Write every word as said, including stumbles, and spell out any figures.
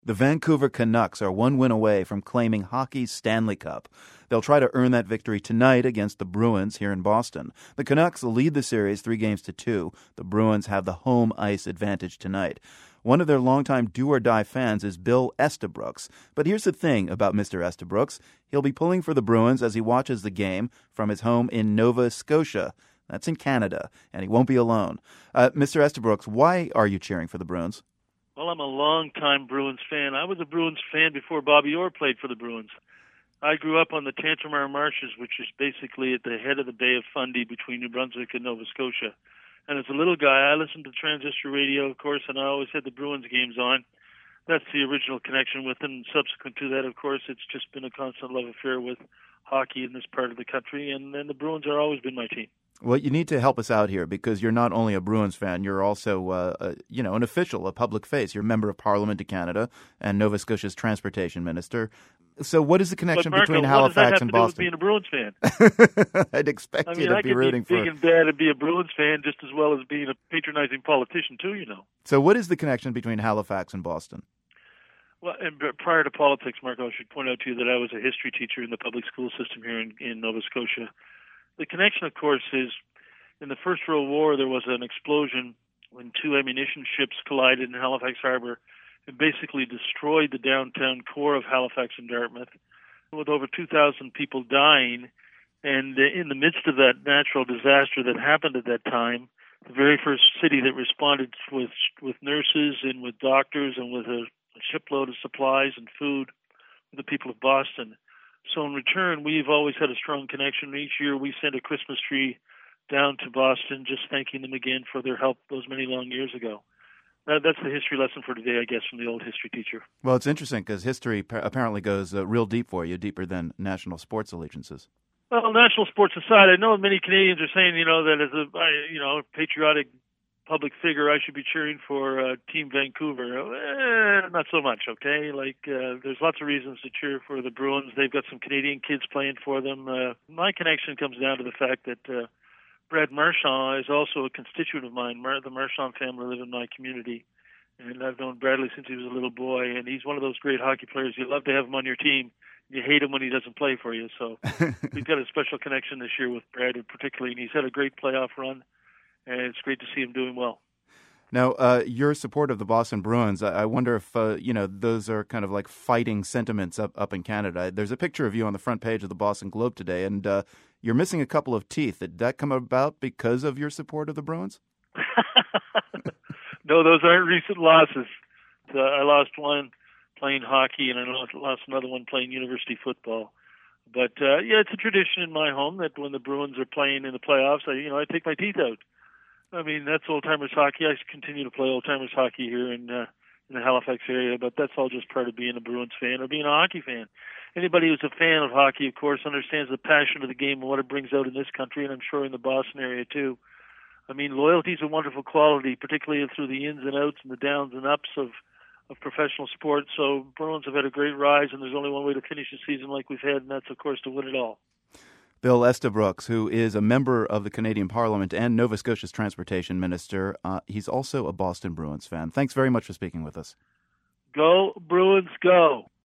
The Vancouver Canucks are one win away from claiming hockey's Stanley Cup. They'll try to earn that victory tonight against the Bruins here in Boston. The Canucks lead the series three games to two. The Bruins have the home ice advantage tonight. One of their longtime do-or-die fans is Bill Estabrooks. But here's the thing about Mister Estabrooks. He'll be pulling for the Bruins as he watches the game from his home in Nova Scotia. That's in Canada, and he won't be alone. Uh, Mister Estabrooks, why are you cheering for the Bruins? Well, I'm a long-time Bruins fan. I was a Bruins fan before Bobby Orr played for the Bruins. I grew up on the Tantramar Marshes, which is basically at the head of the Bay of Fundy between New Brunswick and Nova Scotia. And as a little guy, I listened to transistor radio, of course, and I always had the Bruins games on. That's the original connection with them. Subsequent to that, of course, it's just been a constant love affair with hockey in this part of the country, and, and the Bruins have always been my team. Well, you need to help us out here because you're not only a Bruins fan, you're also, uh, a, you know, an official, a public face. You're a member of Parliament to Canada and Nova Scotia's transportation minister. So what is the connection but Marco, between Halifax and what does Boston? that have to do with being a Bruins fan? I'd expect I mean, you to I be rooting for... for... I could be big and bad and be a Bruins fan just as well as being a patronizing politician, too, you know. So what is the connection between Halifax and Boston? Well, and prior to politics, Marco, I should point out to you that I was a history teacher in the public school system here in, in Nova Scotia. The connection, of course, is in the First World War, there was an explosion when two ammunition ships collided in Halifax Harbor and basically destroyed the downtown core of Halifax and Dartmouth, with over two thousand people dying. And in the midst of that natural disaster that happened at that time, the very first city that responded with with nurses and with doctors and with a, a shipload of supplies and food were the people of Boston. So in return, we've always had a strong connection. Each year we send a Christmas tree down to Boston, just thanking them again for their help those many long years ago. That, that's the history lesson for today, I guess, from the old history teacher. Well, it's interesting because history pa- apparently goes uh, real deep for you, deeper than national sports allegiances. Well, national sports aside, I know many Canadians are saying, you know, that as a you know patriotic public figure, I should be cheering for uh, Team Vancouver. Eh, not so much, okay? Like, uh, there's lots of reasons to cheer for the Bruins. They've got some Canadian kids playing for them. Uh, my connection comes down to the fact that uh, Brad Marchand is also a constituent of mine. Mar- the Marchand family live in my community, and I've known Bradley since he was a little boy, and he's one of those great hockey players. You love to have him on your team. You hate him when he doesn't play for you. So we've got a special connection this year with Brad, particularly, and he's had a great playoff run, and it's great to see him doing well. Now, uh, your support of the Boston Bruins, I, I wonder if, uh, you know, those are kind of like fighting sentiments up, up in Canada. There's a picture of you on the front page of the Boston Globe today, and uh, you're missing a couple of teeth. Did that come about because of your support of the Bruins? No, those aren't recent losses. Uh, I lost one playing hockey, and I lost, lost another one playing university football. But, uh, yeah, it's a tradition in my home that when the Bruins are playing in the playoffs, I, you know, I take my teeth out. I mean, that's old-timers hockey. I continue to play old-timers hockey here in uh, in the Halifax area, but that's all just part of being a Bruins fan or being a hockey fan. Anybody who's a fan of hockey, of course, understands the passion of the game and what it brings out in this country, and I'm sure in the Boston area too. I mean, loyalty is a wonderful quality, particularly through the ins and outs and the downs and ups of, of professional sports. So Bruins have had a great rise, and there's only one way to finish the season like we've had, and that's, of course, to win it all. Bill Estabrooks, who is a member of the Canadian Parliament and Nova Scotia's transportation minister. Uh, he's also a Boston Bruins fan. Thanks very much for speaking with us. Go, Bruins, go.